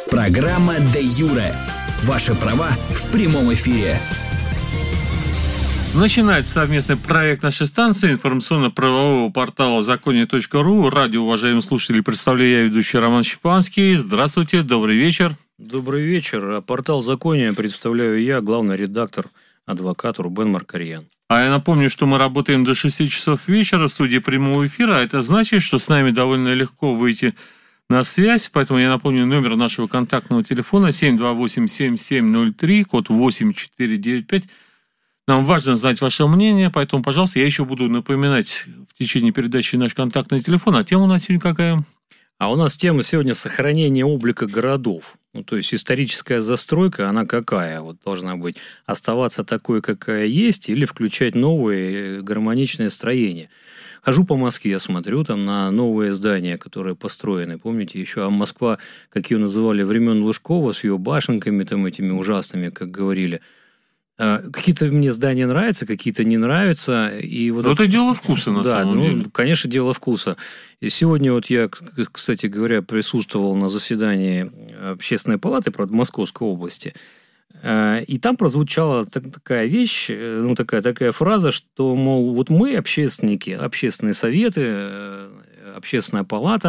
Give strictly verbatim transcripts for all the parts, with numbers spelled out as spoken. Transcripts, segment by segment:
Программа «Де юре». Ваши права в прямом эфире. Начинается совместный проект нашей станции информационно-правового портала законе точка ру. Радио, уважаемые слушатели, представляю я, ведущий Роман Щепанский. Здравствуйте, добрый вечер. Добрый вечер. Портал «Законе» представляю я, главный редактор, адвокат Рубен Маркарьян. А я напомню, что мы работаем до шести часов вечера в студии прямого эфира. Это значит, что с нами довольно легко выйти на связь. Поэтому я напомню номер нашего контактного телефона семь два восемь семь семь ноль три, код восемь четыре девять пять. Нам важно знать ваше мнение, поэтому, пожалуйста, я еще буду напоминать в течение передачи наш контактный телефон. А тема у нас сегодня какая? А у нас тема сегодня сохранение облика городов. Ну, то есть историческая застройка, она какая? Вот должна быть оставаться такой, какая есть, или включать новые гармоничные строения. Хожу по Москве, я смотрю там на новые здания, которые построены. Помните, еще а Москва, как ее называли, времен Лужкова, с ее башенками там этими ужасными, как говорили. Какие-то мне здания нравятся, какие-то не нравятся. И вот Но это дело вкуса, на да, самом ну, деле. Конечно, дело вкуса. И сегодня вот я, кстати говоря, присутствовал на заседании Общественной палаты, правда, Московской области. И там прозвучала такая вещь, ну, такая, такая фраза, что, мол, вот мы, общественники, общественные советы, Общественная палата,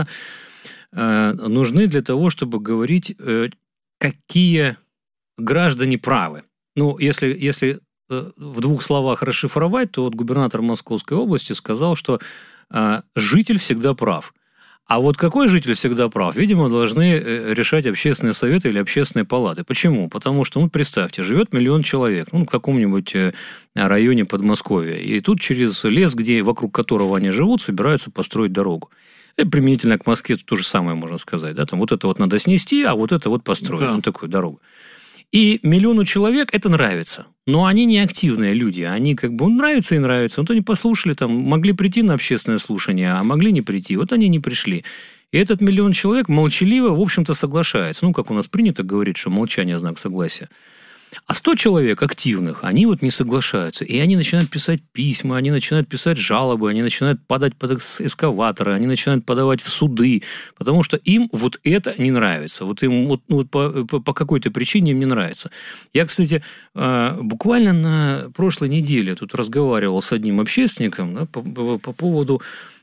нужны для того, чтобы говорить, какие граждане правы. Ну, если, если э, в двух словах расшифровать, то вот губернатор Московской области сказал, что э, житель всегда прав. А вот какой житель всегда прав, видимо, должны э, решать общественные советы или общественные палаты. Почему? Потому что, ну, представьте, живет миллион человек, ну, в каком-нибудь э, районе Подмосковья, и тут через лес, где, вокруг которого они живут, собираются построить дорогу. И применительно к Москве то же самое можно сказать. Да? Там вот это вот надо снести, а вот это вот построить, да. Ну, такую дорогу. И миллиону человек это нравится. Но они не активные люди. Они как бы, ну, нравится и нравится. Вот они послушали, там, могли прийти на общественное слушание, а могли не прийти. Вот они не пришли. И этот миллион человек молчаливо, в общем-то, соглашается. Ну, как у нас принято говорить, что молчание – знак согласия. А сто человек активных, они вот не соглашаются. И они начинают писать письма, они начинают писать жалобы, они начинают падать под эскаваторы, они начинают подавать в суды, потому что им вот это не нравится. Вот им вот, ну, вот по, по, по какой-то причине им не нравится. Я, кстати, буквально на прошлой неделе тут разговаривал с одним общественником, да, по, по, по поводу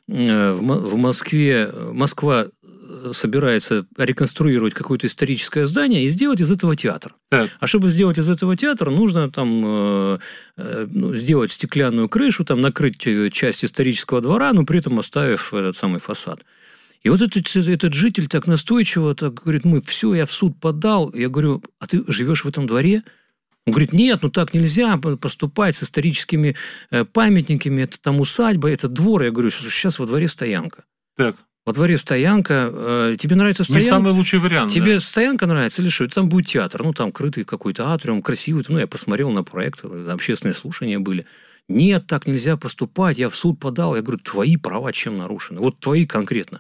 в Москве, Москва собирается реконструировать какое-то историческое здание и сделать из этого театр. Так. А чтобы сделать из этого театр, нужно там э, э, ну, сделать стеклянную крышу, там накрыть часть исторического двора, но при этом оставив этот самый фасад. И вот этот, этот житель так настойчиво так говорит: мы все, я в суд подал. Я говорю: а ты живешь в этом дворе? Он говорит: нет, ну так нельзя поступать с историческими памятниками, это там усадьба, это двор. Я говорю: сейчас во дворе стоянка. Так. Во дворе стоянка. Э, тебе нравится стоянка? Не самый лучший вариант. Тебе да. стоянка нравится или что? Там будет театр. Ну, там крытый какой-то атриум, красивый. Ну, я посмотрел на проект, общественные слушания были. Нет, так нельзя поступать. Я в суд подал. Я говорю: твои права чем нарушены? Вот твои конкретно.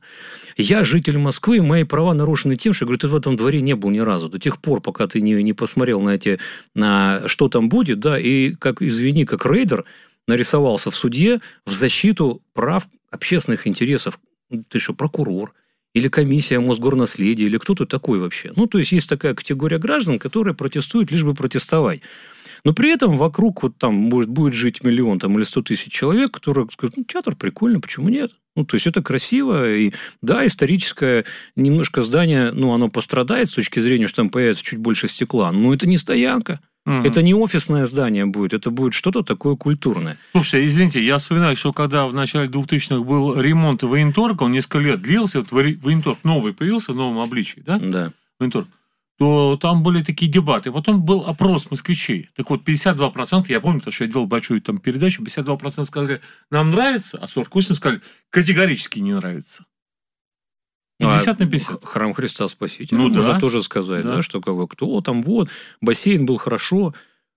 Я житель Москвы, мои права нарушены тем, что, я говорю, ты в этом дворе не был ни разу. До тех пор, пока ты не, не посмотрел на эти, на что там будет, да, и, как, извини, как рейдер нарисовался в суде в защиту прав общественных интересов. Ты что, прокурор? Или комиссия Мосгорнаследия? Или кто ты такой вообще? Ну, то есть, есть такая категория граждан, которые протестуют, лишь бы протестовать. Но при этом вокруг вот там может будет жить миллион там, или сто тысяч человек, которые скажут: ну, театр прикольно, почему нет? Ну, то есть, это красиво. И, да, историческое немножко здание, ну, оно пострадает с точки зрения, что там появится чуть больше стекла. Но это не стоянка. Угу. Это не офисное здание будет, это будет что-то такое культурное. Слушайте, извините, я вспоминаю, что когда в начале двухтысячных был ремонт военторга, он несколько лет длился, вот военторг новый появился в новом обличии, да? Да. Военторг. То там были такие дебаты. Потом был опрос москвичей. Так вот, пятьдесят два процента, я помню, потому что я делал большую там передачу, пятьдесят два процента сказали: нам нравится, а сорок восемь процентов сказали: категорически не нравится. пятьдесят на пятьдесят. Храм Христа Спасителя. Ну, можно да. тоже сказать, да. Да, что как бы, кто там, вот, бассейн был хорошо.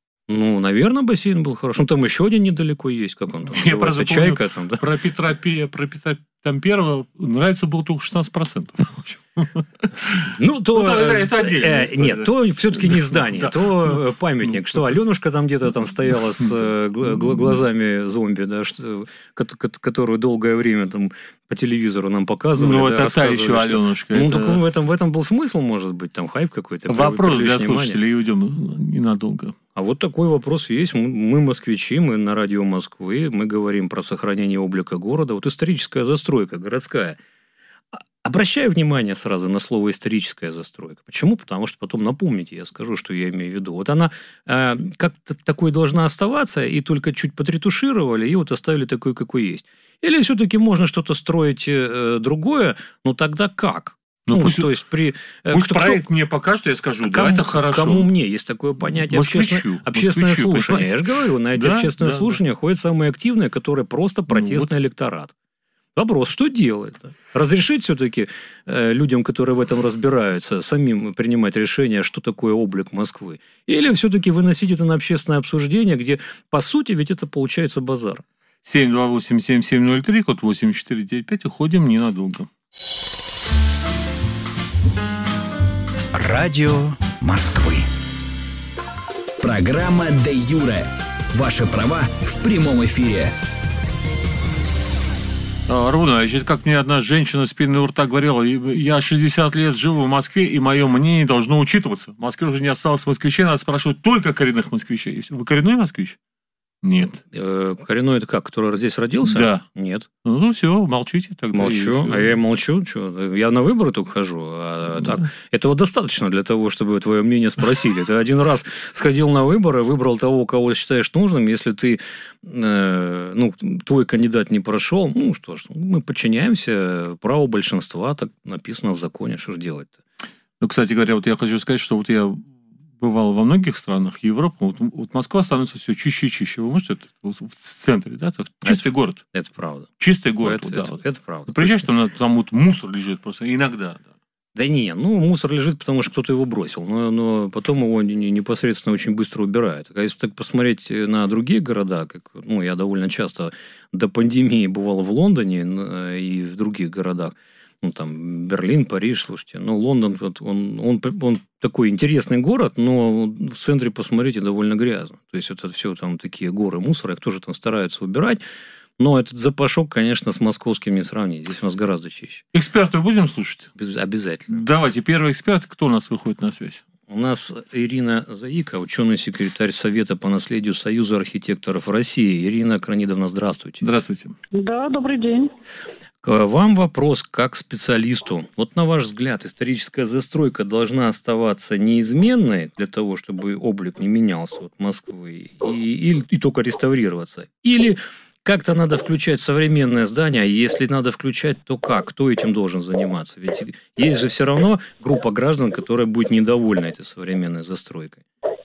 Ну, наверное, бассейн был хорошо. Ну, там еще один недалеко есть, как он там Я называется, Чайка там, да? Про Петра, про Петра там первого нравится было только шестнадцать процентов. Ну, то... Ну, это, это отдельная э, нет, то все-таки не здание, Да. то памятник. Что Аленушка там где-то там стояла с э, гл- гл- глазами зомби, да, что, ко- ко- которую долгое время там по телевизору нам показывали. Ну, да, это та рассказывали, еще что- Аленушка. Ну, это так в этом, в этом был смысл, может быть, там хайп какой-то. вопрос для привлечь внимание. слушателей, и уйдем ненадолго. А вот такой вопрос есть. Мы, мы москвичи, мы на радио Москвы, мы говорим про сохранение облика города. Вот историческая застройка городская. Обращаю внимание сразу на слово «историческая застройка». Почему? Потому что потом напомните, я скажу, что я имею в виду. Вот она э, как-то такой должна оставаться, и только чуть подретушировали, и вот оставили такой, какой есть. Или все-таки можно что-то строить э, другое, но тогда как? Ну, Ну, пусть, то есть при... э, пусть кто- проект кто- мне покажет, я скажу, а да, кому, это хорошо. Кому мне? Есть такое понятие Москвичу, общественное, общественное москвичу, слушание. понимаете? Я же говорю, на эти Да, общественные да, слушания ходят самые активные, которые просто протестный вот. электорат. Вопрос, что делать? Разрешить все-таки э, людям, которые в этом разбираются, самим принимать решение, что такое облик Москвы? Или все-таки выносить это на общественное обсуждение, где, по сути, ведь это получается базар? семь два восемь семь семь ноль три, код восемь четыре девять пять, уходим ненадолго. Радио Москвы. Программа «Де Юре». Ваши права в прямом эфире. А, Руна, значит, как мне одна женщина с пеной у рта говорила, я шестьдесят лет живу в Москве, и мое мнение должно учитываться. В Москве уже не осталось москвичей, надо спрашивать только коренных москвичей. Вы коренной москвич? Нет. Э, коренной это как, который здесь родился? Да. Нет. Ну, ну все, молчите тогда. Молчу. И А я и молчу. Чё? Я на выборы только хожу. А Да. так, этого достаточно для того, чтобы твое мнение спросили. Ты один раз сходил на выборы, выбрал того, кого считаешь нужным. Если ты, э, ну, твой кандидат не прошел, ну что ж, мы подчиняемся праву большинства, так написано в законе, что ж делать-то? Ну, кстати говоря, вот я хочу сказать, что вот я бывал во многих странах Европы, вот, вот Москва становится все чище и чище. Вы можете, это, вот в центре, да, так, чистый это, город. Это правда. Чистый город, это, вот, да. это, Вот. это правда. Ты приезжаешь, там, там вот мусор лежит просто, иногда, да. Да не, ну, мусор лежит, потому что кто-то его бросил, но, но потом его непосредственно очень быстро убирают. А если так посмотреть на другие города, как, ну, я довольно часто до пандемии бывал в Лондоне и в других городах, ну, там, Берлин, Париж, слушайте, ну, Лондон, он, он, он такой интересный город, но в центре, посмотрите, довольно грязно. То есть, это все там такие горы мусора, их тоже там стараются убирать. Но этот запашок, конечно, с московским не сравнить. Здесь у нас гораздо чище. Экспертов будем слушать? Обязательно. Давайте, первый эксперт. Кто у нас выходит на связь? У нас Ирина Заика, ученый-секретарь Совета по наследию Союза архитекторов России. Ирина Кранидовна, здравствуйте. Здравствуйте. Да, добрый день. К вам вопрос как специалисту. Вот на ваш взгляд, историческая застройка должна оставаться неизменной для того, чтобы облик не менялся от Москвы, и, и, и только реставрироваться? Или как-то надо включать современное здание, а если надо включать, то как? Кто этим должен заниматься? Ведь есть же все равно группа граждан, которая будет недовольна этой современной застройкой.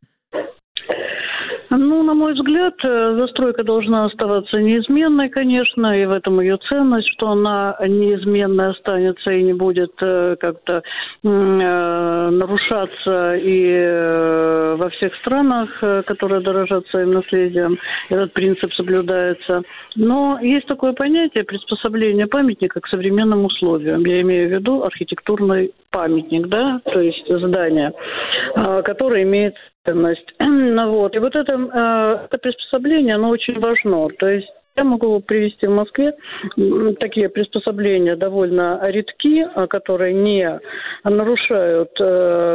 Ну, на мой взгляд, застройка должна оставаться неизменной, конечно, и в этом ее ценность, что она неизменно останется и не будет как-то нарушаться и во всех странах, которые дорожат своим наследием, этот принцип соблюдается. Но есть такое понятие приспособление памятника к современным условиям. Я имею в виду архитектурный памятник, да, то есть здание, которое имеет ценность. Вот. И вот это, это приспособление, оно очень важно. То есть я могу привести в Москве такие приспособления довольно редки, которые не нарушают э,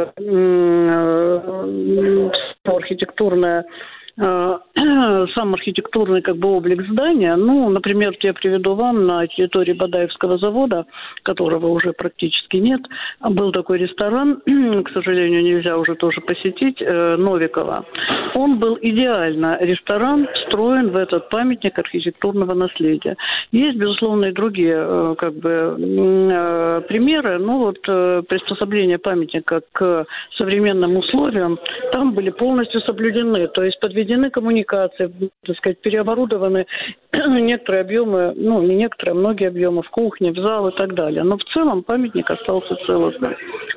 э, архитектурное сам архитектурный как бы облик здания. Ну, например, я приведу вам на территории Бадаевского завода, которого уже практически нет, был такой ресторан, к сожалению, нельзя уже тоже посетить, Новикова. Он был идеально, ресторан встроен в этот памятник архитектурного наследия. Есть, безусловно, и другие как бы примеры, но вот приспособление памятника к современным условиям там были полностью соблюдены, то есть подведены коммуникации, так сказать, переоборудованы некоторые объемы, ну, не некоторые, а многие объемы в кухне, в зал и так далее. Но в целом памятник остался целостным.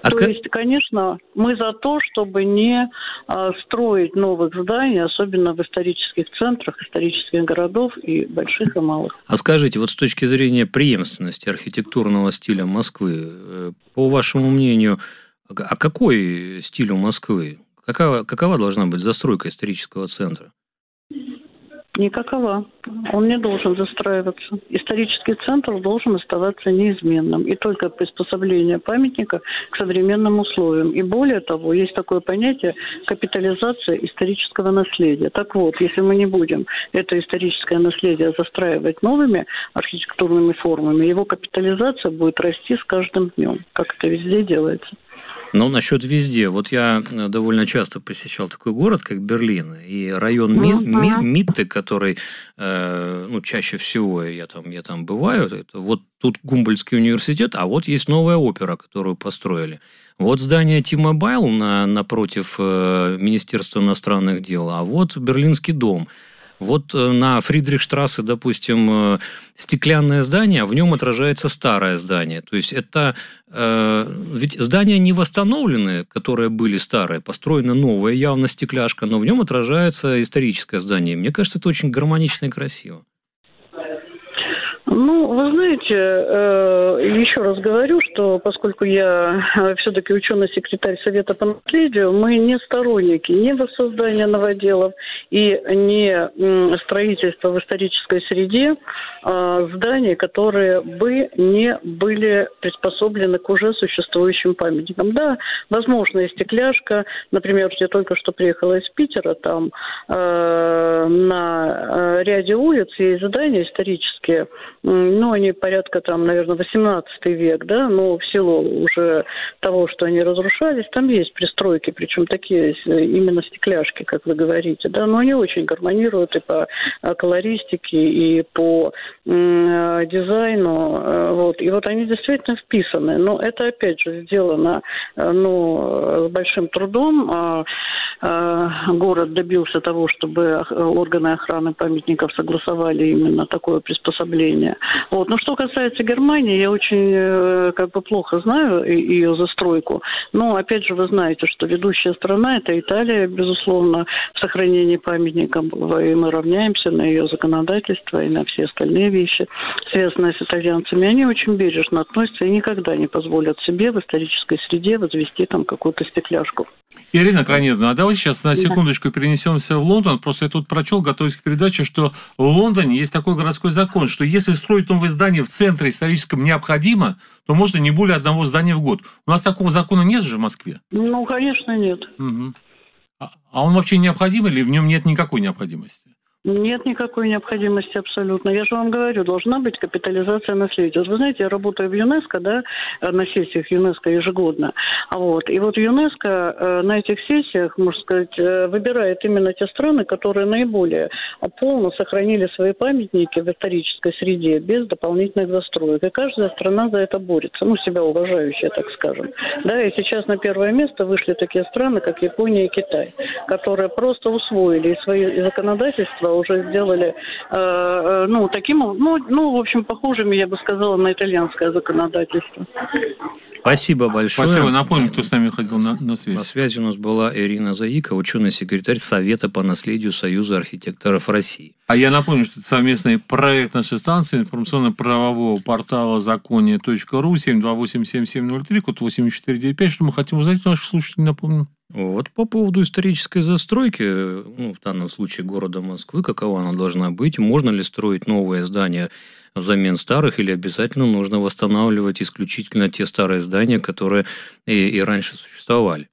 А то ска... есть, конечно, мы за то, чтобы не а, строить новых зданий, особенно в исторических центрах, исторических городов и больших, и малых. А скажите, вот с точки зрения преемственности архитектурного стиля Москвы, по вашему мнению, а какой стиль у Москвы? Какова, какова должна быть застройка исторического центра? Никакова. Он не должен застраиваться. Исторический центр должен оставаться неизменным. И только приспособление памятника к современным условиям. И более того, есть такое понятие капитализация исторического наследия. Так вот, если мы не будем это историческое наследие застраивать новыми архитектурными формами, его капитализация будет расти с каждым днем, как это везде делается. Ну, насчет везде. Вот я довольно часто посещал такой город, как Берлин, и район Ми- Ми- Митте, который, э, ну, чаще всего я там, я там бываю, это вот тут Гумбольдтский университет, а вот есть новая опера, которую построили. Вот здание T-Mobile на, напротив э, Министерства иностранных дел, а вот Берлинский дом. Вот на Фридрихштрассе, допустим, стеклянное здание, а в нем отражается старое здание. То есть, это э, ведь здания не восстановлены, которые были старые, построено новое, явно стекляшка, но в нем отражается историческое здание. Мне кажется, это очень гармонично и красиво. Ну, вы знаете, еще раз говорю, что поскольку я все-таки ученый-секретарь Совета по наследию, мы не сторонники ни воссоздания новоделов и не строительства в исторической среде зданий, которые бы не были приспособлены к уже существующим памятникам. Да, возможно, и стекляшка. Например, я только что приехала из Питера, там на ряде улиц есть здания исторические, ну, они порядка, там, наверное, восемнадцатый век, да, но в силу уже того, что они разрушались, там есть пристройки, причем такие именно стекляшки, как вы говорите, да, но они очень гармонируют и по колористике, и по м- дизайну, вот, и вот они действительно вписаны, но это, опять же, сделано, ну, с большим трудом, а, а, город добился того, чтобы органы охраны памятников согласовали именно такое приспособление. Вот. Но что касается Германии, я очень как бы плохо знаю ее застройку. Но, опять же, вы знаете, что ведущая страна – это Италия, безусловно, в сохранении памятников. И мы равняемся на ее законодательство и на все остальные вещи, связанные с итальянцами. Они очень бережно относятся и никогда не позволят себе в исторической среде возвести там какую-то стекляшку. Ирина Краневна, а давайте сейчас на секундочку перенесемся в Лондон. Просто я тут прочел, готовясь к передаче, что в Лондоне есть такой городской закон, что если строить новое здание в центре историческом необходимо, то можно не более одного здания в год. У нас такого закона нет же в Москве? Ну, конечно, нет. Угу. А, а он вообще необходим или в нем нет никакой необходимости? Нет никакой необходимости абсолютно. Я же вам говорю, должна быть капитализация наследия. Вот вы знаете, я работаю в ЮНЕСКО, да, на сессиях ЮНЕСКО ежегодно. Вот. И вот ЮНЕСКО на этих сессиях, можно сказать, выбирает именно те страны, которые наиболее полно сохранили свои памятники в исторической среде без дополнительных застроек. И каждая страна за это борется. Ну, себя уважающая, так скажем. Да, и сейчас на первое место вышли такие страны, как Япония и Китай, которые просто усвоили свои законодательства, уже сделали, э, ну, таким, ну, ну, в общем, похожими, я бы сказала, на итальянское законодательство. Спасибо большое. Спасибо. Напомню, кто с нами ходил на, на связь. На связи у нас была Ирина Заика, ученый-секретарь Совета по наследию Союза архитекторов России. А я напомню, что это совместный проект нашей станции информационно-правового портала законе точка ру семь два восемь семь семь ноль три, код восемь четыре девять пять. Что мы хотим узнать у наших слушателей, напомню? Вот по поводу исторической застройки, ну, в данном случае города Москвы, какова она должна быть, можно ли строить новые здания взамен старых, или обязательно нужно восстанавливать исключительно те старые здания, которые и, и раньше существовали.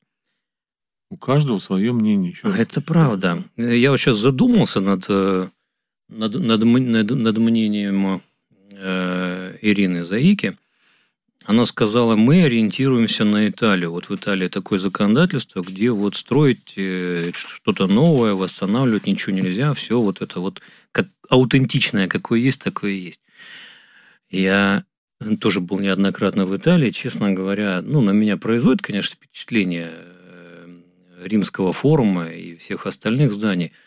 У каждого свое мнение. Еще Это правда. Я вот сейчас задумался над, над, над, над, над мнением э, Ирины Заики. Она сказала, мы ориентируемся на Италию. Вот в Италии такое законодательство, где вот строить что-то новое, восстанавливать ничего нельзя. Все вот это вот как аутентичное, какое есть, такое есть. Я тоже был неоднократно в Италии. Честно говоря, ну, на меня производит, конечно, впечатление Римского форума и всех остальных зданий.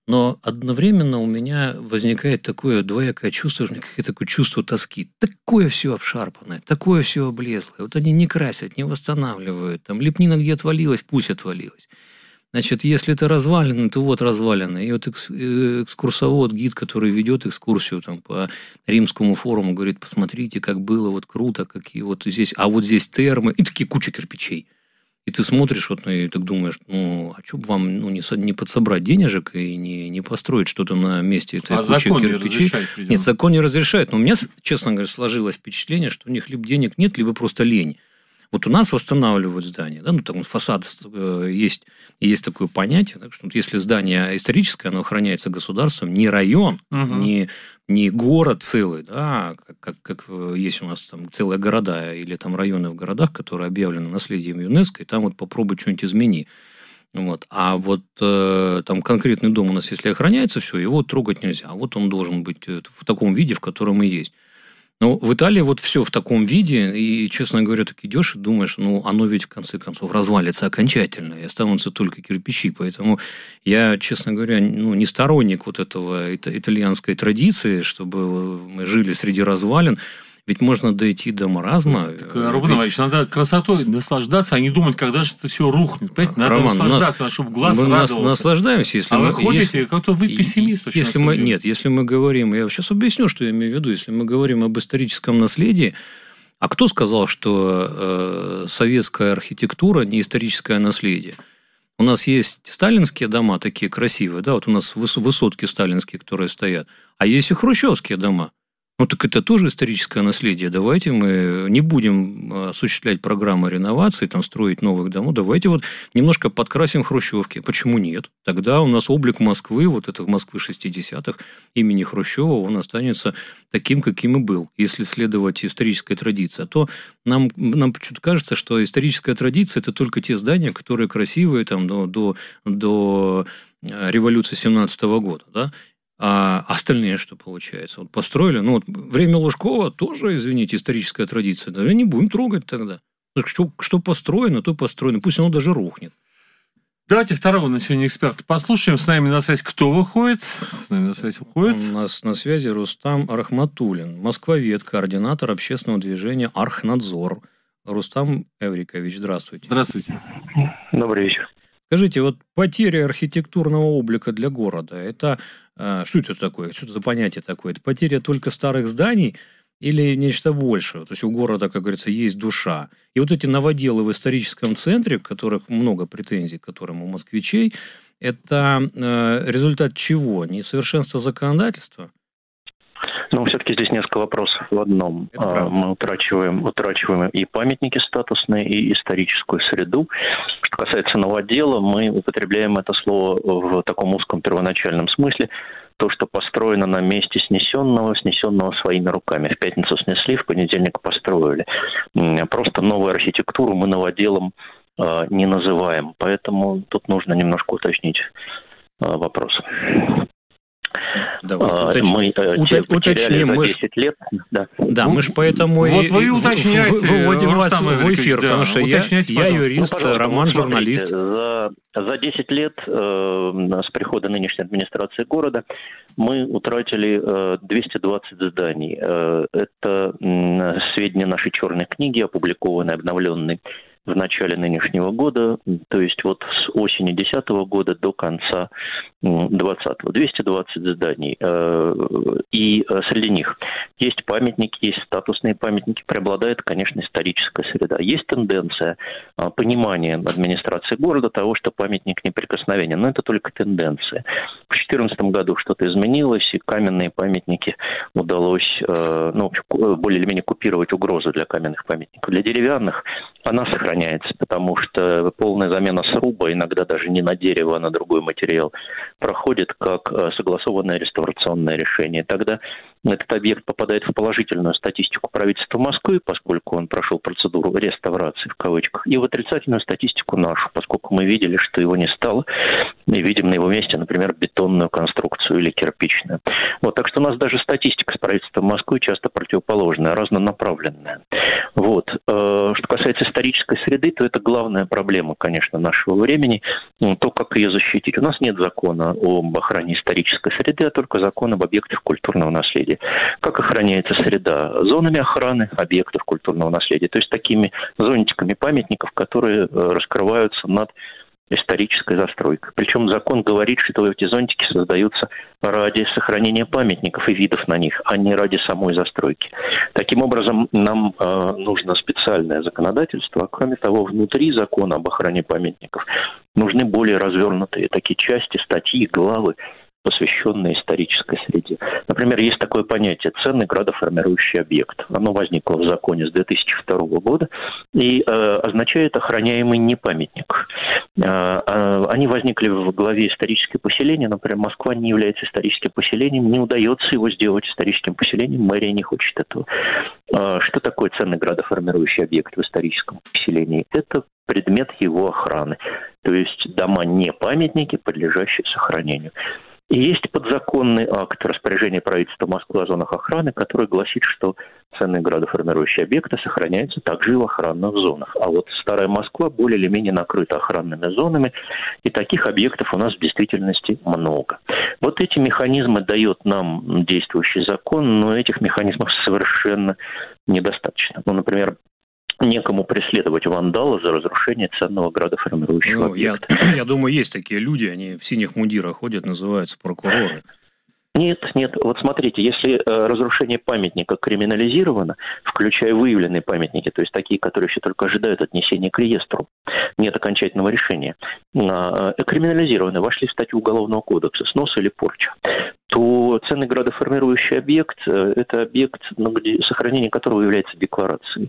Но одновременно у меня возникает такое двоякое чувство, какое-то такое чувство тоски. Такое все обшарпанное, такое все облезлое. Вот они не красят, не восстанавливают. Там лепнина где отвалилась, пусть отвалилась. Значит, если это развалины, то вот развалины. И вот экскурсовод, гид, который ведет экскурсию там, по Римскому форуму, говорит, посмотрите, как было, вот круто, какие вот здесь, а вот здесь термы, и такие куча кирпичей. И ты смотришь, вот, и так думаешь, ну, а что бы вам ну, не, не подсобрать денежек и не, не построить что-то на месте этой а кучи закон кирпичей? Не разрешает, видимо. Нет, закон не разрешает. Но у меня, честно говоря, сложилось впечатление, что у них либо денег нет, либо просто лень. Вот у нас восстанавливают здания, да, ну, там фасад э, есть, есть такое понятие, так что вот если здание историческое, оно охраняется государством, не район, угу. не, не город целый, да, как, как, как есть у нас там целые города или там районы в городах, которые объявлены наследием ЮНЕСКО, и там вот попробуй что-нибудь измени. Вот. А вот э, там конкретный дом у нас, если охраняется, все, его трогать нельзя. А вот он должен быть в таком виде, в котором и есть. Но в Италии вот все в таком виде, и, честно говоря, так идешь и думаешь, ну, оно ведь, в конце концов, развалится окончательно, и останутся только кирпичи. Поэтому я, честно говоря, ну, не сторонник вот этого итальянской традиции, чтобы мы жили среди развалин. Ведь можно дойти до маразма. Так, Рубен Иванович, надо красотой наслаждаться, а не думать, когда же это все рухнет. Понимаете? Надо Роман, наслаждаться, нас, чтобы глаз мы радовался. Мы наслаждаемся. Если а мы, вы ходите, если, как-то вы пессимист. Если мы, нет, если мы говорим... Я сейчас объясню, что я имею в виду. Если мы говорим об историческом наследии, а кто сказал, что э, советская архитектура не историческое наследие? У нас есть сталинские дома такие красивые, да, вот у нас высотки сталинские, которые стоят, а есть и хрущевские дома. Ну, так это тоже историческое наследие. Давайте мы не будем осуществлять программы реновации, там, строить новых домов. Давайте вот немножко подкрасим хрущевки. Почему нет? Тогда у нас облик Москвы, вот это Москвы шестидесятых, имени Хрущева, он останется таким, каким и был. Если следовать исторической традиции. А то нам, нам почему-то кажется, что историческая традиция – это только те здания, которые красивые там, до, до, до революции семнадцатого года, да? А остальные что получается? Вот построили, ну вот время Лужкова тоже, извините, историческая традиция. Да не будем трогать тогда. Что, что построено, то построено. Пусть оно даже рухнет. Давайте второго на сегодня эксперта послушаем. С нами на связь кто выходит? С нами на связь выходит. У нас на связи Рустам Рахматуллин, москвовед, координатор общественного движения «Архнадзор». Рустам Эврикович, здравствуйте. Здравствуйте. Добрый вечер. Скажите, вот потеря архитектурного облика для города, это что это такое? Что это за понятие такое? Это потеря только старых зданий или нечто большее? То есть у города, как говорится, есть душа. И вот эти новоделы в историческом центре, в которых много претензий, к которым у москвичей, это результат чего? Несовершенства законодательства? Ну, все-таки здесь несколько вопросов в одном. Мы утрачиваем, утрачиваем и памятники статусные, и историческую среду. Что касается новодела, мы употребляем это слово в таком узком первоначальном смысле. То, что построено на месте снесенного, снесенного своими руками. В пятницу снесли, в понедельник построили. Просто новую архитектуру мы новоделом не называем. Поэтому тут нужно немножко уточнить вопрос. Давайте уточ... мы Уто... уточним. За мы десять лет. Да, да мы же поэтому вот и вы уточняете, выводим вас в эфир, да, потому что я, я юрист, ну, Роман вот журналист. За, за десять лет э, с прихода нынешней администрации города мы утратили э, двести двадцать зданий. Э, это э, сведения нашей черной книги, опубликованные, обновленные в начале нынешнего года, то есть вот с осени десятого года до конца двадцатого. двести двадцать зданий. И среди них есть памятники, есть статусные памятники. Преобладает, конечно, историческая среда. Есть тенденция понимания администрации города того, что памятник неприкосновенен. Но это только тенденция. В две тысячи четырнадцатом году что-то изменилось, и каменные памятники удалось ну, более или менее купировать угрозу для каменных памятников. Для деревянных она сохраняется, потому что полная замена сруба, иногда даже не на дерево, а на другой материал, проходит как согласованное реставрационное решение. Тогда этот объект попадает в положительную статистику правительства Москвы, поскольку он прошел процедуру реставрации, в кавычках, и в отрицательную статистику нашу, поскольку мы видели, что его не стало, и видим на его месте, например, бетонную конструкцию или кирпичную. Вот, так что у нас даже статистика с правительством Москвы часто противоположная, разнонаправленная. Вот. Что касается исторической среды, то это главная проблема, конечно, нашего времени, то, как ее защитить. У нас нет закона об охране исторической среды, а только закон об объектах культурного наследия. Как охраняется среда? Зонами охраны объектов культурного наследия, то есть такими зонтиками памятников, которые раскрываются над исторической застройкой. Причем закон говорит, что эти зонтики создаются ради сохранения памятников и видов на них, а не ради самой застройки. Таким образом, нам э, нужно специальное законодательство, а кроме того, внутри закона об охране памятников нужны более развернутые такие части, статьи, главы, посвященные исторической среде. Например, есть такое понятие «ценный градоформирующий объект». Оно возникло в законе с две тысячи второго года и э, означает охраняемый не памятник. Э, э, они возникли в главе «Историческое поселение». Например, Москва не является историческим поселением, не удается его сделать историческим поселением, мэрия не хочет этого. Э, что такое ценный градоформирующий объект в историческом поселении? Это предмет его охраны, то есть дома не памятники, подлежащие сохранению. И есть подзаконный акт распоряжения правительства Москвы о зонах охраны, который гласит, что ценные градоформирующие объекты сохраняются также и в охранных зонах. А вот старая Москва более или менее накрыта охранными зонами, и таких объектов у нас в действительности много. Вот эти механизмы дает нам действующий закон, но этих механизмов совершенно недостаточно. Ну, например, некому преследовать вандала за разрушение ценного градоформирующего ну, объекта. Я, я думаю, есть такие люди, они в синих мундирах ходят, называются прокуроры. Нет, нет. Вот смотрите, если э, разрушение памятника криминализировано, включая выявленные памятники, то есть такие, которые еще только ожидают отнесения к реестру, нет окончательного решения, э, криминализированы, вошли в статью Уголовного кодекса, снос или порча, то ценный градоформирующий объект э, – это объект, ну, где, сохранение которого является декларацией.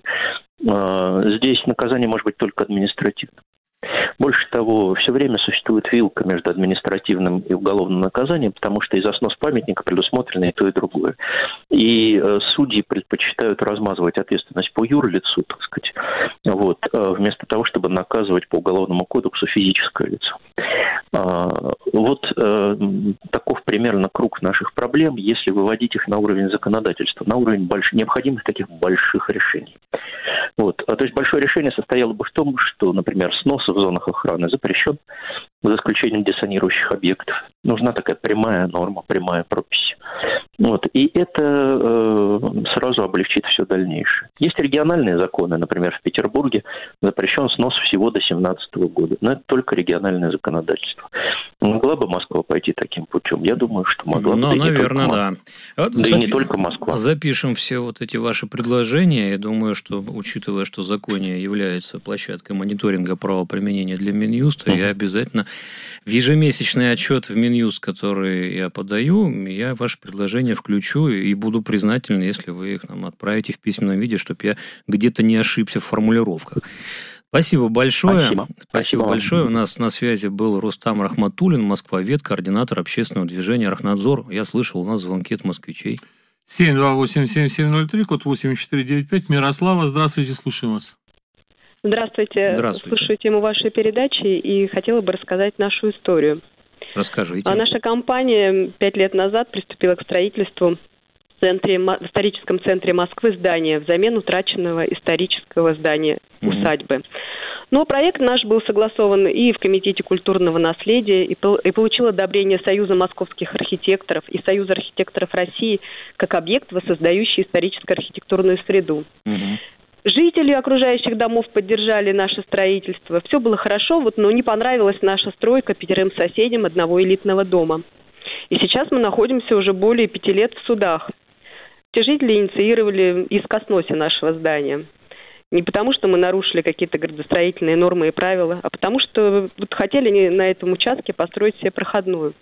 Э, здесь наказание может быть только административным. Больше того, все время существует вилка между административным и уголовным наказанием, потому что и за снос памятника предусмотрено и то, и другое. И э, судьи предпочитают размазывать ответственность по юрлицу, так сказать, вот, э, вместо того, чтобы наказывать по уголовному кодексу физическое лицо. Э, вот э, таков примерно круг наших проблем, если выводить их на уровень законодательства, на уровень больш... необходимых таких больших решений. Вот. А, то есть большое решение состояло бы в том, что, например, снос в зонах охраны запрещен, за исключением диссонирующих объектов. Нужна такая прямая норма, прямая пропись. Вот. И это э, сразу облегчит все дальнейшее. Есть региональные законы, например, в Петербурге запрещен снос всего до семнадцатого года. Но это только региональное законодательство. Могла бы Москва пойти таким путем? Я думаю, что могла бы. Ну, наверное, да. Вот да запи- и не только Москва. Запишем все вот эти ваши предложения. Я думаю, что, учитывая, что законе является площадкой мониторинга правоприменения для Минюста, mm-hmm. я обязательно в ежемесячный отчет в Минюст, который я подаю, я ваши предложения включу и буду признателен, если вы их нам отправите в письменном виде, чтобы я где-то не ошибся в формулировках. Спасибо большое. Спасибо. Спасибо, Спасибо большое. У нас на связи был Рустам Рахматуллин, москвовед, координатор общественного движения «Архнадзор». Я слышал, у нас звонки от москвичей. семь два восемь семь семь ноль три, код восемь четыре девять пять. Мирослава, здравствуйте, слушаем вас. Здравствуйте. Здравствуйте. Слушаю тему вашей передачи и хотела бы рассказать нашу историю. Расскажите. А наша компания пять лет назад приступила к строительству в, центре, в историческом центре Москвы здания взамен утраченного исторического здания усадьбы. Но проект наш был согласован и в Комитете культурного наследия, и, и получил одобрение Союза московских архитекторов и Союза архитекторов России как объект, воссоздающий историческо-архитектурную среду. Угу. Жители окружающих домов поддержали наше строительство. Все было хорошо, вот, но не понравилась наша стройка пятерым соседям одного элитного дома. И сейчас мы находимся уже более пяти лет в судах. Те жители инициировали иск о сносе нашего здания. Не потому, что мы нарушили какие-то градостроительные нормы и правила, а потому, что вот хотели на этом участке построить себе проходную.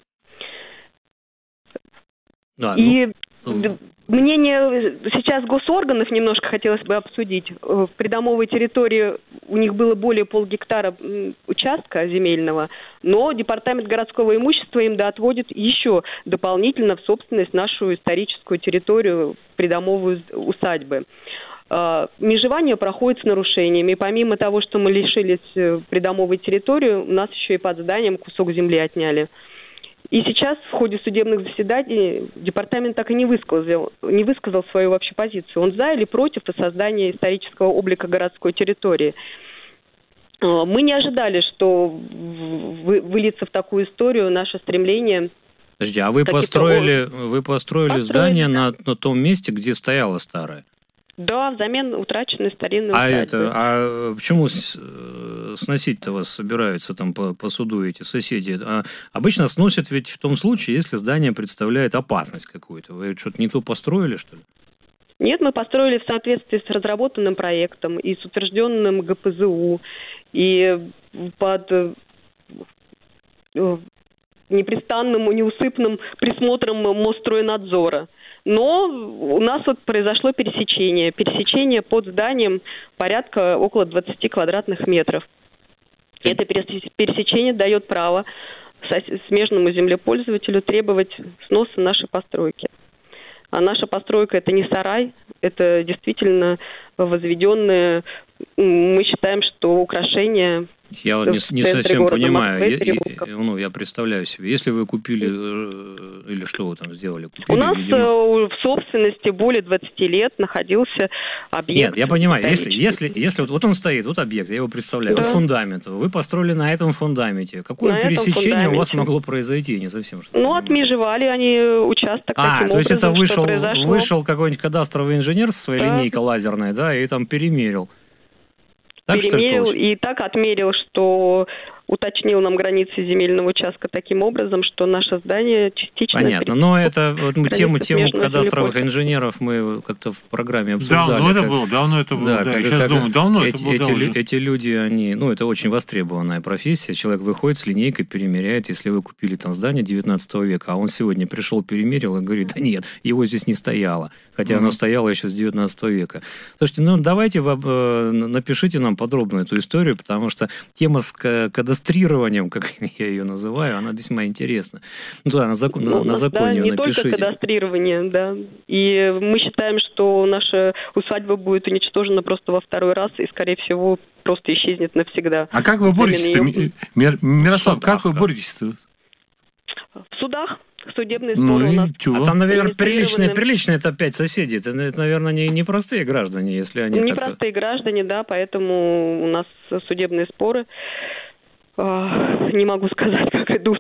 Да, и ну... мнение сейчас госорганов немножко хотелось бы обсудить. В придомовой территории у них было более полгектара участка земельного, но департамент городского имущества им доотводит еще дополнительно в собственность нашу историческую территорию, придомовую усадьбы. Межевание проходит с нарушениями. И помимо того, что мы лишились придомовой территории, у нас еще и под зданием кусок земли отняли. И сейчас в ходе судебных заседаний департамент так и не высказал, не высказал свою вообще позицию. Он за или против создания исторического облика городской территории. Мы не ожидали, что выльется в такую историю наше стремление. Подожди, а вы построили, вы построили, построили здание на, на том месте, где стояло старое? Да, взамен утраченной старинной а усадьбы. Это, а почему сносить-то вас собираются там по, по суду эти соседи? А обычно сносят ведь в том случае, если здание представляет опасность какую-то. Вы что-то не то построили, что ли? Нет, мы построили в соответствии с разработанным проектом и с утвержденным гэ пэ зэ у, и под непрестанным, неусыпным присмотром Мосстройнадзора. Но у нас вот произошло пересечение. Пересечение под зданием порядка около двадцати квадратных метров. И это пересечение дает право смежному землепользователю требовать сноса нашей постройки. А наша постройка – это не сарай, это действительно возведенные, мы считаем, что украшения. Я вот не, не совсем понимаю, я, я, ну, я представляю себе, если вы купили, или что вы там сделали? Купили, у нас видимо... в собственности более двадцати лет находился объект. Нет, я понимаю, если, если, если вот, вот он стоит, вот объект, я его представляю, да. Вот фундамент, вы построили на этом фундаменте, какое на пересечение у вас могло произойти, не совсем что. Ну, отмежевали они участок а, таким то есть образом, это вышел, что произошло. вышел какой-нибудь кадастровый инженер со своей да. линейкой лазерной, да, и там перемерил. Так, перемерил и так отмерил, что уточнил нам границы земельного участка таким образом, что наше здание частично... Понятно, но это вот мы тему, тему кадастровых инженеров мы как-то в программе обсуждали. Давно как... это было, давно это было, да, да. Я сейчас думаю, давно эти, это было. Эти, давно. эти люди, они, ну, это очень востребованная профессия, человек выходит с линейкой, перемеряет, если вы купили там здание девятнадцатого века, а он сегодня пришел, перемерил и говорит, да нет, его здесь не стояло, хотя mm-hmm. оно стояло еще с девятнадцатого века. Слушайте, ну, давайте напишите нам подробно эту историю, потому что тема с кадастрированием, как я ее называю, она весьма интересна. Ну да, на, закон, ну, на, на законе да, не напишите. только кадастрирование, да. И мы считаем, что наша усадьба будет уничтожена просто во второй раз и, скорее всего, просто исчезнет навсегда. А как вы боретесь-то, ее... Мирослав, как вы боретесь-то? В судах. Судебные ну споры у нас. А там, наверное, приличные, приличные это опять соседи. Это, это наверное, не, не простые граждане, если они... Не так... простые граждане, да, поэтому у нас судебные споры. Не могу сказать, как идут.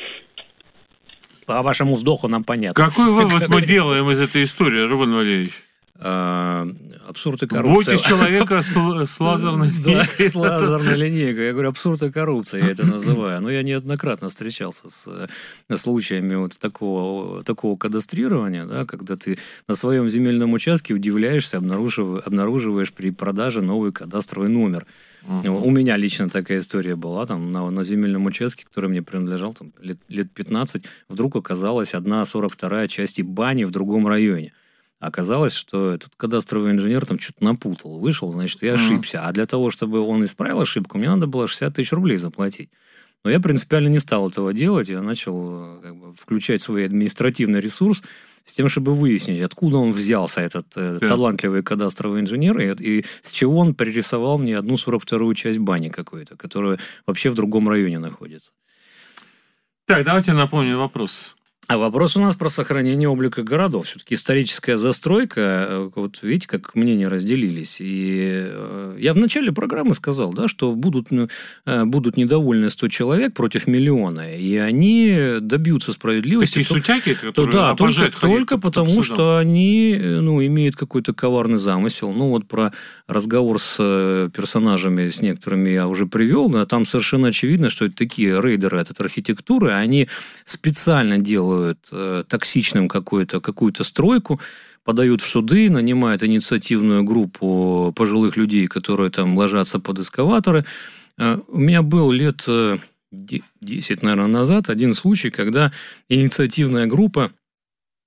По вашему вздоху нам понятно. Какой вывод мы делаем из этой истории, Рубен Валерьевич? А, абсурд и коррупция. Бойтесь человека с, с лазерной линейкой. Да, с лазерной линейкой. Я говорю, абсурд и коррупция, я это называю. Но я неоднократно встречался с случаями вот такого, такого кадастрирования, да, когда ты на своем земельном участке удивляешься, обнаружив, обнаруживаешь при продаже новый кадастровый номер. Uh-huh. У меня лично такая история была, там, на, на земельном участке, который мне принадлежал там, лет, лет пятнадцать, вдруг оказалась одна сорок вторая часть бани в другом районе. Оказалось, что этот кадастровый инженер там что-то напутал. Вышел, значит, я ошибся. Uh-huh. А для того, чтобы он исправил ошибку, мне надо было шестьдесят тысяч рублей заплатить. Но я принципиально не стал этого делать. Я начал как бы, включать свой административный ресурс с тем, чтобы выяснить, откуда он взялся, этот э, yeah. талантливый кадастровый инженер, и, и с чего он пририсовал мне одну сорок вторую часть бани какой-то, которая вообще в другом районе находится. Так, давайте напомню вопрос. А вопрос у нас про сохранение облика городов. Все-таки историческая застройка, вот видите, как мнения разделились. И я в начале программы сказал, да, что будут, будут недовольны сто человек против миллиона, и они добьются справедливости. Такие сутяки, которые да, обожают только, только потому, что они ну, имеют какой-то коварный замысел. Ну, вот про разговор с персонажами, с некоторыми я уже привел, да, там совершенно очевидно, что это такие рейдеры от архитектуры, они специально делают токсичным какую-то, какую-то стройку, подают в суды, нанимают инициативную группу пожилых людей, которые там ложатся под эскаваторы. У меня был лет десять, наверное, назад один случай, когда инициативная группа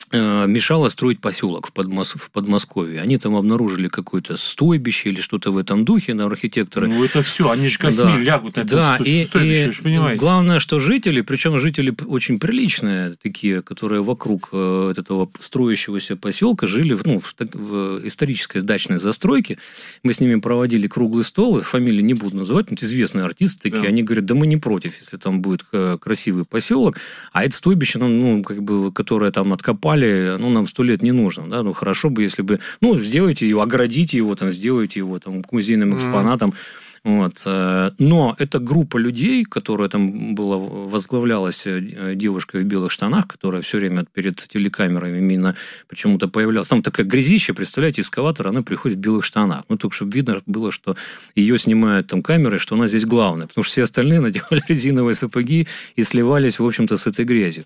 мешало строить поселок в, Подмос... в Подмосковье. Они там обнаружили какое-то стойбище или что-то в этом духе, на архитекторы. Ну, это все, они же косми да. лягут на это да, стойбище, и, вы же понимаете. Главное, что жители, причем жители очень приличные, такие, которые вокруг э, этого строящегося поселка жили ну, в, в исторической дачной застройке. Мы с ними проводили круглый стол, фамилии не буду называть, но известные артисты такие, да. Они говорят, да мы не против, если там будет красивый поселок, а это стойбище, ну, как бы, которое там откопали, ну, нам сто лет не нужно, да, ну, хорошо бы, если бы, ну, сделайте его, оградите его, там, сделайте его, там, музейным экспонатом, mm-hmm. Вот. Но эта группа людей, которая там была, возглавлялась девушкой в белых штанах, которая все время перед телекамерами именно почему-то появлялась. Там такая грязища, представляете, эскаватор, она приходит в белых штанах. Ну, только чтобы видно было, что ее снимают там камерой, что она здесь главная. Потому что все остальные надевали резиновые сапоги и сливались, в общем-то, с этой грязью.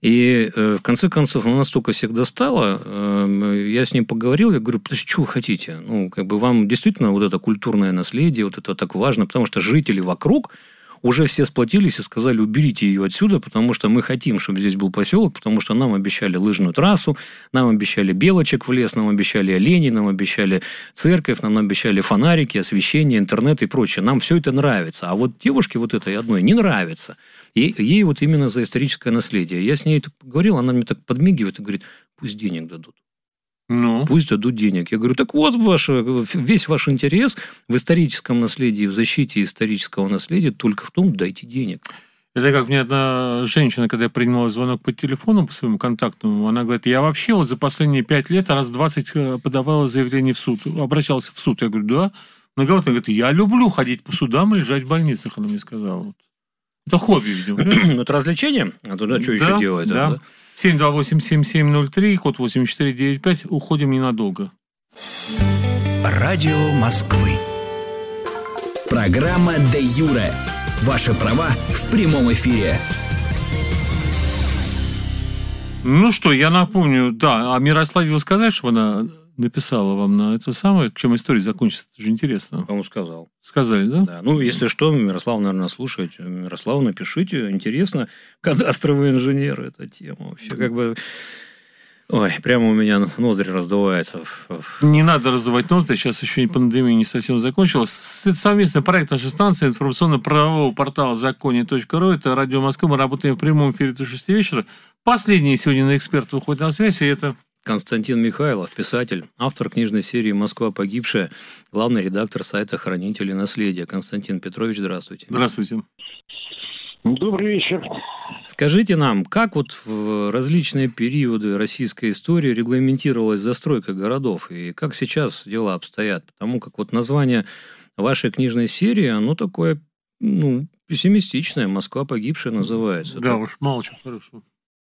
И в конце концов, она настолько всех достала, я с ней поговорил, я говорю, подожди, что вы хотите? Ну, как бы вам действительно вот это культурное наследие, вот это так важно, потому что жители вокруг уже все сплотились и сказали, уберите ее отсюда, потому что мы хотим, чтобы здесь был поселок, потому что нам обещали лыжную трассу, нам обещали белочек в лес, нам обещали оленей, нам обещали церковь, нам обещали фонарики, освещение, интернет и прочее. Нам все это нравится. А вот девушке вот этой одной не нравится. И ей вот именно за историческое наследие. Я с ней говорил, она мне так подмигивает и говорит, пусть денег дадут. Ну. Пусть дадут денег. Я говорю, так вот ваш, весь ваш интерес в историческом наследии, в защите исторического наследия только в том, дайте денег. Это как мне одна женщина, когда я принимала звонок по телефону, по своему контактному, она говорит, я вообще вот за последние пять лет раз двадцать подавала заявление в суд, обращался в суд. Я говорю, да. Она говорит, я люблю ходить по судам и лежать в больницах, она мне сказала. Это хобби, видимо. Ну, это развлечение? А туда что еще делать? Да. семь два восемь семь семь ноль три, код восемь четыре девять пять. Уходим ненадолго. Радио Москвы. Программа «Де Юре». Ваши права в прямом эфире. Ну что, я напомню, да, о Мирославе вы сказали, что она написала вам на это самое, чем история закончится? Это же интересно. Кому сказал. Сказали, да? Да. Ну, если что, Мирослав, наверное, слушает. Мирослав, напишите. Интересно. Кадастровый инженер, эта тема. Вообще, как бы... Ой, прямо у меня ноздри раздуваются. Не надо раздувать ноздри. Сейчас еще и пандемия не совсем закончилась. Это совместный проект нашей станции информационно-правового портала законе точка ру. Это Радио Москва. Мы работаем в прямом эфире до шести вечера. Последний сегодня на эксперт выходит на связь. И это... Константин Михайлов, писатель, автор книжной серии «Москва погибшая», главный редактор сайта «Хранители наследия». Константин Петрович, здравствуйте. Здравствуйте. Добрый вечер. Скажите нам, как вот в различные периоды российской истории регламентировалась застройка городов, и как сейчас дела обстоят? Потому как вот название вашей книжной серии, оно такое, ну, пессимистичное. «Москва погибшая» называется. Да уж, мало чего хорошего.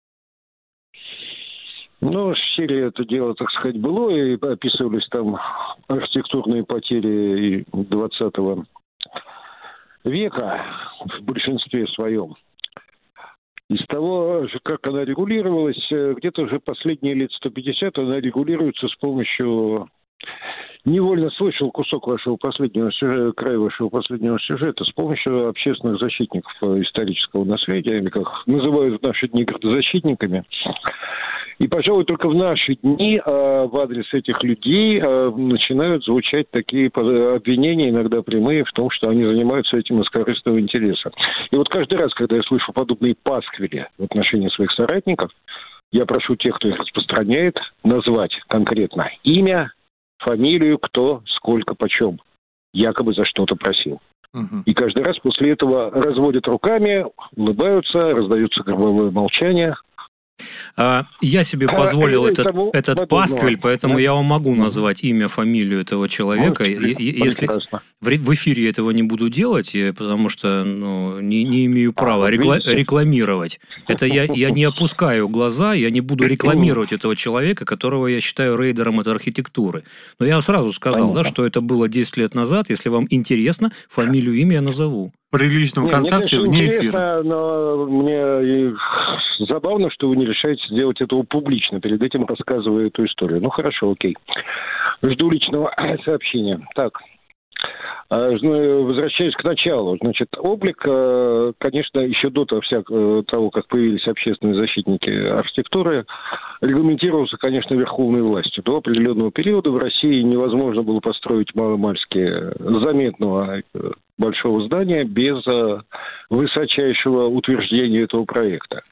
Ну, в серии это дело, так сказать, было, и описывались там архитектурные потери двадцатого века в большинстве своем. Из того, как она регулировалась, где-то уже последние лет сто пятьдесят она регулируется с помощью... Невольно слышал кусок вашего последнего сюжета, край вашего последнего сюжета, с помощью общественных защитников исторического наследия, или как называют в наши дни градозащитниками. И, пожалуй, только в наши дни а, в адрес этих людей а, начинают звучать такие обвинения, иногда прямые, в том, что они занимаются этим из корыстного интереса. И вот каждый раз, когда я слышу подобные пасквили в отношении своих соратников, я прошу тех, кто их распространяет, назвать конкретно имя, фамилию, кто, сколько, почем, якобы за что-то просил. Угу. И каждый раз после этого разводят руками, улыбаются, раздаются гробовое молчание. Я себе позволил а, этот, тому, этот пасквиль, поэтому да. я вам могу назвать имя, фамилию этого человека. Ну, Если в эфире этого не буду делать, потому что ну, не, не имею права а, рекла- рекламировать. Это я, я не опускаю глаза, я не буду рекламировать этого человека, которого я считаю рейдером от архитектуры. Но я сразу сказал, да, что это было десять лет назад. Если вам интересно, фамилию, имя я назову. При личном не, контакте мне, вне эфира. Но мне забавно, что вы не решаете сделать этого публично, перед этим рассказывая эту историю. Ну, хорошо, окей. Жду личного сообщения. Так, Возвращаясь к началу, значит, облик, конечно, еще до того, как появились общественные защитники архитектуры, регламентировался, конечно, верховной властью. До определенного периода в России невозможно было построить маломальски заметного большого здания без высочайшего утверждения этого проекта.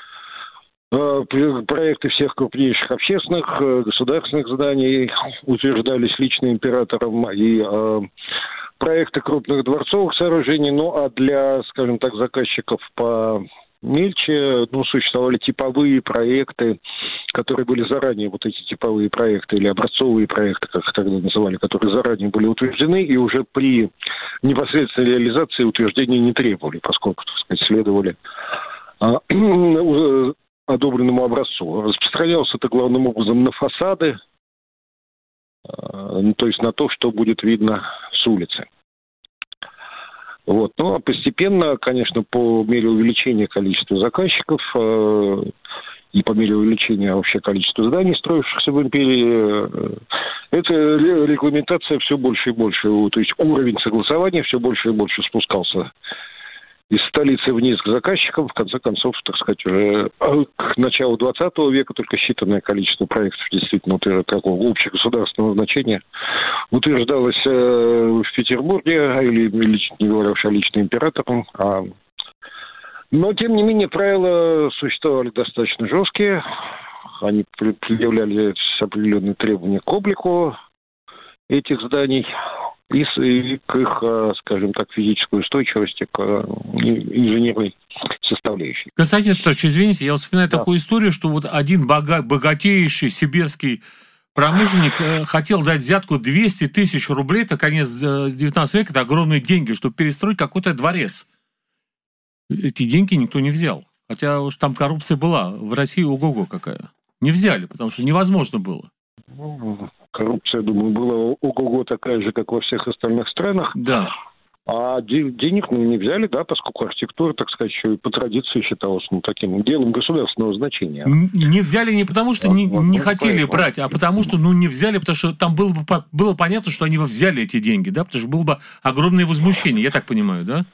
Проекты всех крупнейших общественных, государственных зданий утверждались лично императором, и э, проекты крупных дворцовых сооружений, ну а для, скажем так, заказчиков помельче, ну, существовали типовые проекты, которые были заранее, вот эти типовые проекты или образцовые проекты, как их тогда называли, которые заранее были утверждены и уже при непосредственной реализации утверждения не требовали, поскольку, так сказать, следовали э, одобренному образцу. Распространялся это главным образом на фасады, э, то есть на то, что будет видно с улицы. Вот. Ну, а постепенно, конечно, по мере увеличения количества заказчиков э, и по мере увеличения вообще количества зданий, строившихся в империи, э, эта регламентация все больше и больше, то есть уровень согласования все больше и больше спускался из столицы вниз к заказчикам. В конце концов, так сказать, уже к началу двадцатого века только считанное количество проектов действительно такого общегосударственного значения утверждалось в Петербурге, или, не говоря уж о лично императором. А... Но, тем не менее, правила существовали достаточно жесткие. Они предъявляли определенные требования к облику этих зданий и, и к их, скажем так, физической устойчивости, к инженерной составляющей. Константин Петрович, извините, я вспоминаю да. такую историю, что вот один бога- богатейший сибирский промышленник э, хотел дать взятку двести тысяч рублей, это конец девятнадцатого века, это огромные деньги, чтобы перестроить какой-то дворец. Эти деньги никто не взял. Хотя уж там коррупция была. В России ого-го какая. Не взяли, потому что невозможно было. Коррупция, думаю, была ого-го такая же, как во всех остальных странах. Да. А денег мы не взяли, да, поскольку архитектура, так сказать, еще и по традиции считалась ну, таким делом государственного значения. Не взяли не потому, что не, вот, не вот, хотели поэтому. брать, а потому что ну, не взяли, потому что там было, бы, было понятно, что они взяли эти деньги, да, потому что было бы огромное возмущение, я так понимаю, да?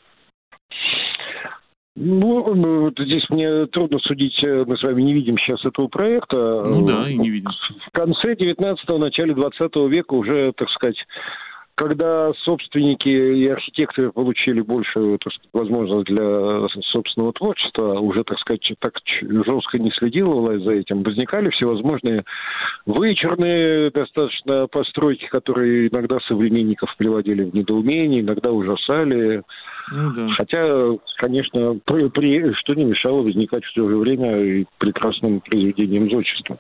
Ну, здесь мне трудно судить, мы с вами не видим сейчас этого проекта. Ну да, и не видим. В конце девятнадцатого, начале двадцатого века уже, так сказать, когда собственники и архитекторы получили большую, так сказать, возможность для собственного творчества, уже, так сказать, так жестко не следила власть за этим, возникали всевозможные вычурные достаточно постройки, которые иногда современников приводили в недоумение, иногда ужасали. Ну, да. Хотя, конечно, при, при, что не мешало возникать в то же время и прекрасным произведением зодчества.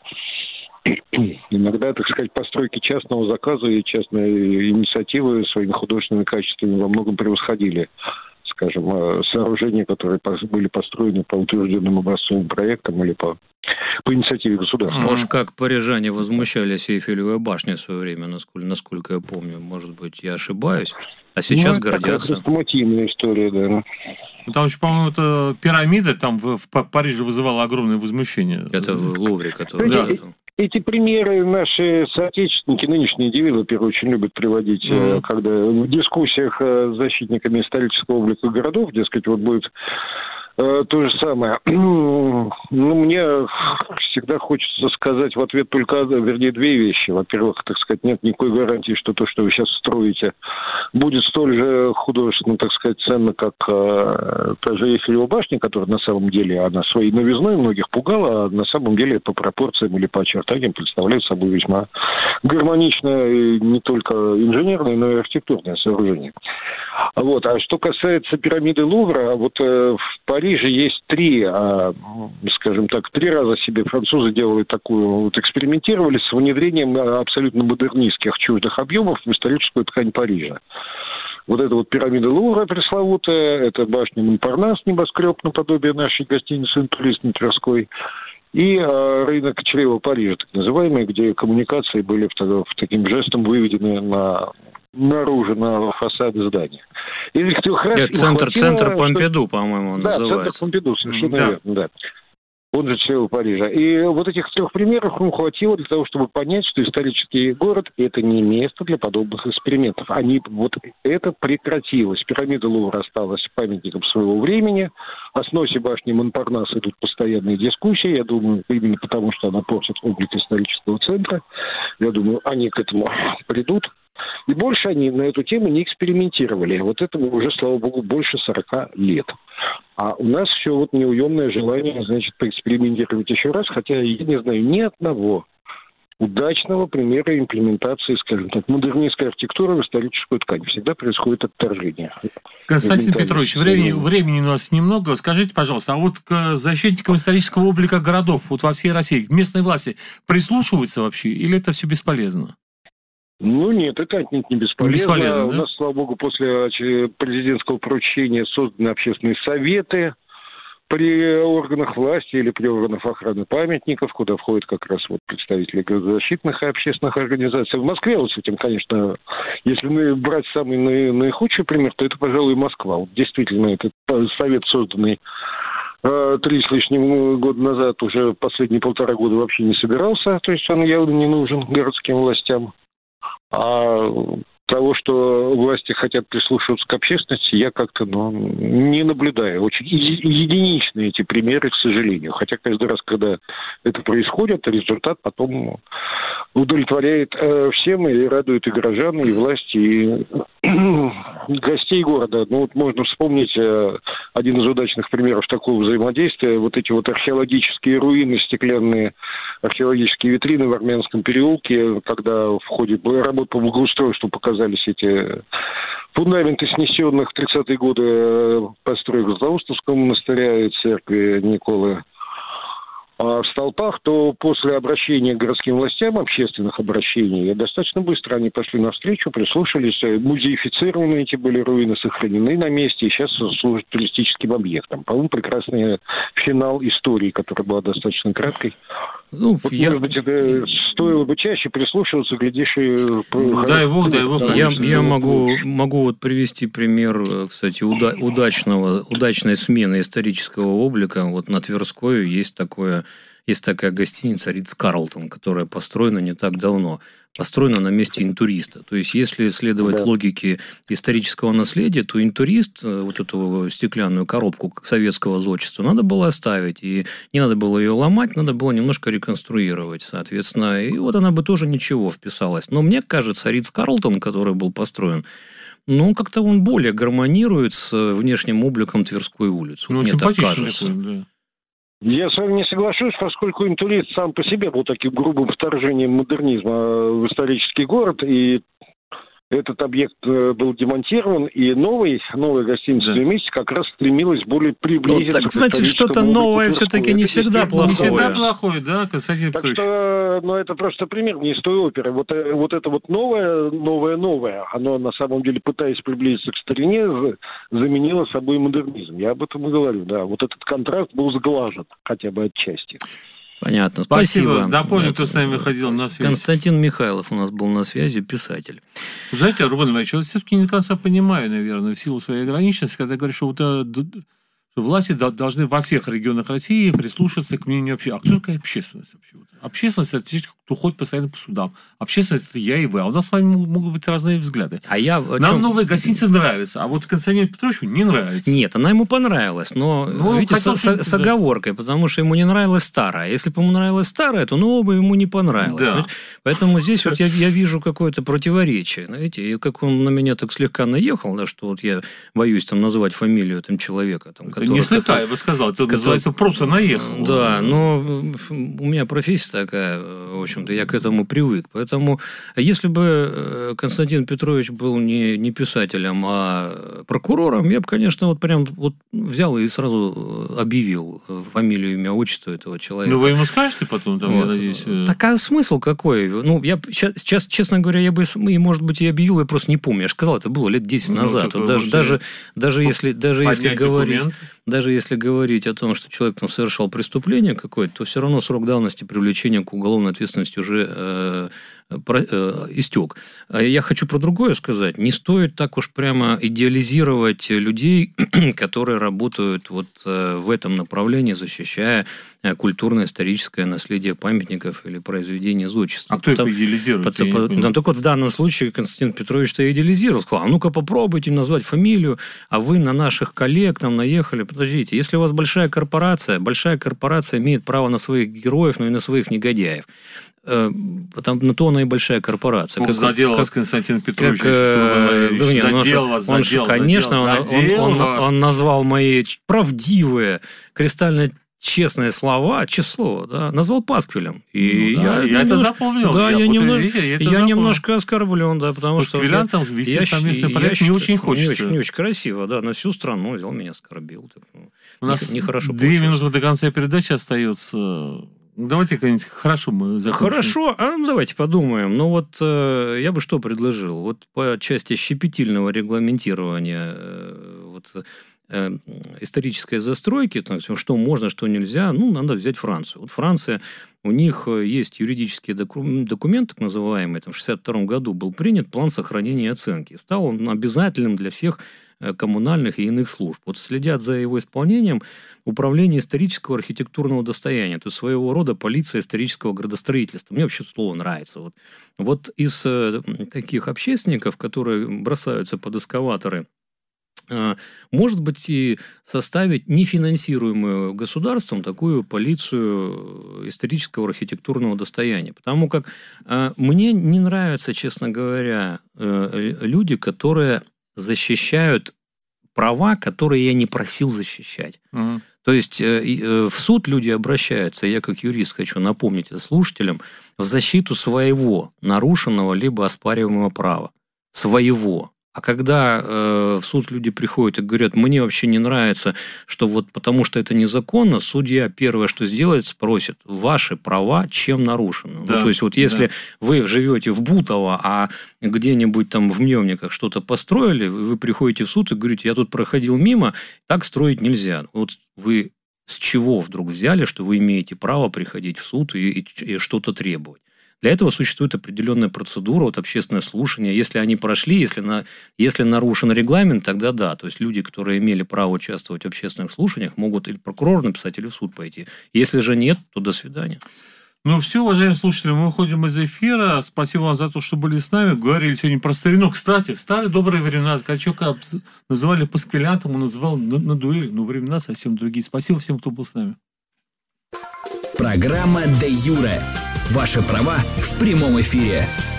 Иногда, так сказать, постройки частного заказа и частные инициативы своими художественными качествами во многом превосходили, скажем, сооружения, которые были построены по утвержденным образцовым проектам или по, по инициативе государства. Может, как парижане возмущались Эйфелевой башней в свое время, насколько, насколько я помню. Может быть, я ошибаюсь. А сейчас ну, гордятся. Это мотивная история, да. Там еще, по-моему, это пирамида там в, в Париже вызывала огромное возмущение. Это в Лувре, который... Да. Эти примеры наши соотечественники, нынешние девелоперы, очень любят приводить, mm-hmm. когда в дискуссиях с защитниками исторического облика городов, дескать, вот будет э, то же самое. Ну, мне всегда хочется сказать в ответ только, вернее, две вещи. Во-первых, так сказать, нет никакой гарантии, что то, что вы сейчас строите, будет столь же художественно, так сказать, ценно, как э, та же Эйфелева башня, которая на самом деле, она своей новизной многих пугала, а на самом деле по пропорциям или по очертаниям представляет собой весьма гармоничное не только инженерное, но и архитектурное сооружение. Вот. А что касается пирамиды Лувра, вот э, в Париже есть три, э, скажем так, три раза себе французы делали такую, вот экспериментировали с внедрением абсолютно модернистских чуждых объемов в историческую ткань Парижа. Вот эта вот пирамида Лувра пресловутая, это башня Монпарнас, небоскреб наподобие нашей гостиницы «Интурист» на Тверской, и э, рынок чрева Парижа, так называемый, где коммуникации были в, в таким жестом выведены на, наружу, на фасады здания. И это центр, хватило, центр Помпиду, что... по-моему, он да, называется. Да, центр Помпиду, совершенно да. верно, да. Он же член Парижа. И вот этих трех примеров ему хватило для того, чтобы понять, что исторический город – это не место для подобных экспериментов. Они, вот это прекратилось. Пирамида Лувра осталась памятником своего времени. О сносе башни Монпарнас идут постоянные дискуссии. Я думаю, именно потому, что она портит облик исторического центра. Я думаю, они к этому придут. И больше они на эту тему не экспериментировали. Вот этому уже, слава богу, больше сорока лет. А у нас все вот неуемное желание, значит, поэкспериментировать еще раз, хотя я не знаю ни одного удачного примера имплементации, скажем так, модернистской архитектуры в историческую ткань. Всегда происходит отторжение. Константин Петрович, времени, времени у нас немного. Скажите, пожалуйста, а вот к защитникам исторического облика городов вот во всей России местные власти прислушиваются вообще или это все бесполезно? Ну нет, это отнюдь не бесполезно. бесполезно У да? нас, слава богу, после президентского поручения созданы общественные советы при органах власти или при органах охраны памятников, куда входят как раз вот представители градозащитных и общественных организаций. В Москве вот с этим, конечно, если брать самый наихудший пример, то это, пожалуй, Москва. Вот действительно, этот совет, созданный три с лишним года назад, уже последние полтора года вообще не собирался, то есть он явно не нужен городским властям. А того, что власти хотят прислушиваться к общественности, я как-то ну, не наблюдаю. Очень единичные эти примеры, к сожалению. Хотя каждый раз, когда это происходит, результат потом удовлетворяет э, всем и радует и горожан, и власти, и гостей города. Ну вот можно вспомнить э, один из удачных примеров такого взаимодействия. Вот эти вот археологические руины, стеклянные археологические витрины в Армянском переулке, когда в ходе работ по благоустройству показались эти фундаменты снесенных в тридцатые годы построек Златоустовского монастыря и церкви Николы в столпах, то после обращения к городским властям, общественных обращений, достаточно быстро они пошли навстречу, прислушались, музеифицированы эти были руины, сохранены на месте и сейчас служат туристическим объектом. По-моему, прекрасный финал истории, которая была достаточно краткой. Ну, вот, я... может быть, это стоило бы чаще прислушиваться, глядишь, и... Дай бог, дай бог, конечно. Я, я могу, могу вот привести пример, кстати, уда- удачного, удачной смены исторического облика. Вот на Тверской есть такое... Есть такая гостиница Ритц-Карлтон, которая построена не так давно. Построена на месте интуриста. То есть, если следовать да. логике исторического наследия, то интурист, вот эту стеклянную коробку советского зодчества, надо было оставить. И не надо было ее ломать, надо было немножко реконструировать, соответственно. И вот она бы тоже ничего вписалась. Но мне кажется, Ритц-Карлтон, который был построен, ну, как-то он более гармонирует с внешним обликом Тверской улицы. Ну, мне симпатичный такой, да. Я с вами не соглашусь, поскольку интурист сам по себе был таким грубым вторжением модернизма в исторический город, и этот объект был демонтирован, и новый, новая гостиница да. вместе как раз стремилась более приблизиться. Ну, так, значит, что-то новое все-таки не всегда плохое. Не всегда плохое, да, Константин Петрович? Так что, ну, это просто пример не из той оперы. Вот, вот это вот новое, новое, новое, оно на самом деле, пытаясь приблизиться к старине, заменило собой модернизм. Я об этом и говорю, да. Вот этот контраст был сглажен, хотя бы отчасти. Понятно. Спасибо. Спасибо. Напомню, кто с нами ходил на связь. Константин Михайлов у нас был на связи, писатель. Знаете, Рубен Иванович, вот все-таки не до конца понимаю, наверное, в силу своей ограниченности, когда говорю, что, вот, что власти должны во всех регионах России прислушаться к мнению общественности. А кто такая общественность вообще? Общественность – это те, кто ходит постоянно по судам. Общественность – это я и вы. А у нас с вами могут быть разные взгляды. А я Нам чем... новая гостиница нравится, а вот Константину Петровичу не нравится. Нет, она ему понравилась, но, ну, видите, хотел, с, да. с оговоркой, потому что ему не нравилась старая. Если бы ему нравилась старая, то новая бы ему не понравилась. Да. Поэтому здесь вот я, я вижу какое-то противоречие. Знаете, и как он на меня так слегка наехал, да, что вот я боюсь там назвать фамилию там, человека. Там, который, не слегка, который, я бы сказал, это который, называется просто наехал. Да, но у меня профессия такая, в общем-то, я к этому привык. Поэтому, если бы Константин Петрович был не, не писателем, а прокурором, я бы, конечно, вот прям вот взял и сразу объявил фамилию, имя, отчество этого человека. Ну, вы ему скажете потом, там, вот. Я надеюсь... Так, а смысл какой? Ну, я сейчас, честно говоря, я бы, может быть, и объявил, я просто не помню. Я же сказал, это было лет десять ну, назад. Вот даже, даже, даже если, даже если говорить... Даже если говорить о том, что человек там совершал преступление какое-то, то все равно срок давности привлечения к уголовной ответственности уже э, про, э, истек. Я хочу про другое сказать. Не стоит так уж прямо идеализировать людей, которые работают вот в этом направлении, защищая культурно-историческое наследие памятников или произведений зодчества. А кто их идеализирует? Потому, потому, ну, только вот в данном случае Константин Петрович-то идеализировал. Сказал, а ну-ка попробуйте назвать фамилию, а вы на наших коллег там наехали. Подождите, если у вас большая корпорация, большая корпорация имеет право на своих героев, но и на своих негодяев. Потому, на то она и большая корпорация. Он как, задел как, вас, Константин Петрович. Как, э, да, нет, задел вас, он, задел, конечно, задел, он, он, он, он назвал мои правдивые, кристально честные слова, число, да, назвал пасквилем. И ну, да, я, я это немножко, запомнил. Да, я, я, немного, видите, я, я немножко оскорблен, да, потому с что... С там вести я, совместный проект не очень хочется. Не очень, не очень красиво, да, на всю страну взял, меня оскорбил. Так, ну, у нас нехорошо две получилось. минуты до конца передачи остается... Давайте как-нибудь хорошо мы закончим. Хорошо, а ну, давайте подумаем. Ну вот э, я бы что предложил? Вот по части щепетильного регламентирования э, вот, э, исторической застройки, то есть, что можно, что нельзя, ну, надо взять Францию. Вот Франция, у них есть юридический документ, так называемый, там, в шестьдесят втором году был принят план сохранения и оценки. Стал он обязательным для всех коммунальных и иных служб. Вот следят за его исполнением Управление исторического архитектурного достояния, то есть своего рода полиция исторического градостроительства. Мне вообще слово нравится. Вот, вот из э, таких общественников, которые бросаются под эскаваторы, э, может быть и составить нефинансируемую государством такую полицию исторического архитектурного достояния. Потому как э, мне не нравятся, честно говоря, э, люди, которые защищают права, которые я не просил защищать. Uh-huh. То есть в суд люди обращаются, я как юрист хочу напомнить это слушателям, в защиту своего нарушенного либо оспариваемого права. Своего. А когда э, в суд люди приходят и говорят, мне вообще не нравится, что вот потому что это незаконно, судья первое, что сделает, спросит, ваши права чем нарушены? Да, ну, то есть, вот если да. вы живете в Бутово, а где-нибудь там в Мневниках что-то построили, вы приходите в суд и говорите, я тут проходил мимо, так строить нельзя. Вот вы с чего вдруг взяли, что вы имеете право приходить в суд и, и, и что-то требовать? Для этого существует определенная процедура, вот общественное слушание. Если они прошли, если, на, если нарушен регламент, тогда да. То есть люди, которые имели право участвовать в общественных слушаниях, могут или прокурору написать, или в суд пойти. Если же нет, то до свидания. Ну все, уважаемые слушатели, мы уходим из эфира. Спасибо вам за то, что были с нами. Говорили сегодня про старину. Кстати, в старые добрые времена Ткачука называли пасквилянтом, он называл на, на дуэль. Но времена совсем другие. Спасибо всем, кто был с нами. Программа «Де юре». Ваши права в прямом эфире.